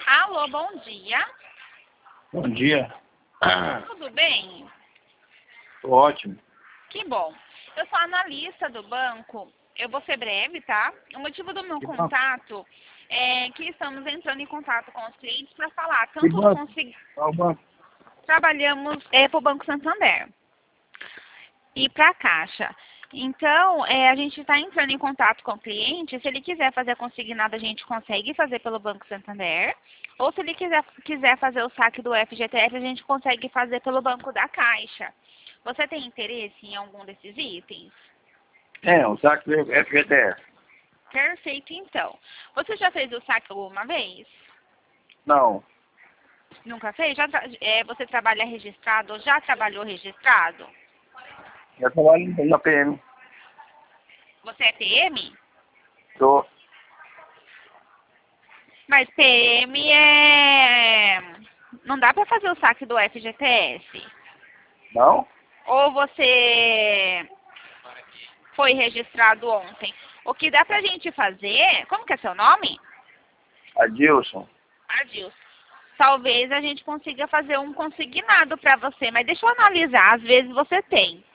Alô, bom dia. Bom dia. Tudo bem? Tô ótimo. Que bom. Eu sou analista do banco. Eu vou ser breve, tá? O motivo do meu Que banco? contato é que estamos entrando em contato com os clientes para falar Que tanto do banco? Qual banco? Trabalhamos para o Banco Santander e para a Caixa. Então, a gente está entrando em contato com o cliente. Se ele quiser fazer consignado, a gente consegue fazer pelo Banco Santander. Ou se ele quiser fazer o saque do FGTS, a gente consegue fazer pelo Banco da Caixa. Você tem interesse em algum desses itens? O saque do FGTS. Perfeito, então. Você já fez o saque alguma vez? Não. Nunca fez? Você trabalha registrado ou já trabalhou registrado? Eu trabalho na PM. Você é PM? Tô. Mas PM não dá para fazer o saque do FGTS. Não? Ou você foi registrado ontem? O que dá pra gente fazer... Como que é seu nome? Adilson. Adilson. Talvez a gente consiga fazer um consignado para você, mas deixa eu analisar, às vezes você tem.